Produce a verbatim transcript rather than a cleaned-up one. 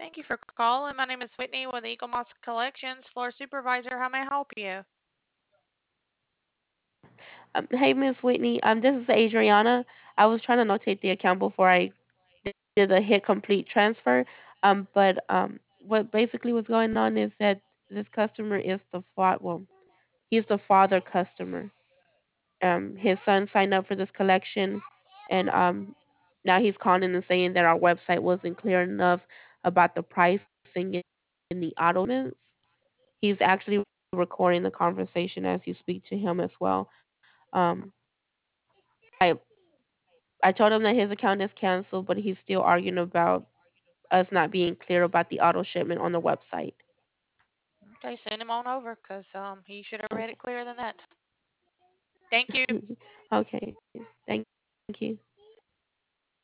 Thank you for calling. My name is Whitney with Eagle Moss Collections, floor supervisor. How may I help you? Um, hey, Miss Whitney. Um, this is Adriana. I was trying to notate the account before I d- did the hit complete transfer. Um, but um, what basically was going on is that this customer is the fa- well, he's the father customer. Um, his son signed up for this collection, and um, now he's calling and saying that our website wasn't clear enough about the pricing and the auto payments. He's actually recording the conversation as you speak to him as well. Um, I I told him that his account is canceled, but he's still arguing about us not being clear about the auto shipment on the website. Okay, send him on over because um, he should have read it Okay. clearer than that. Thank you. Okay. Thank you.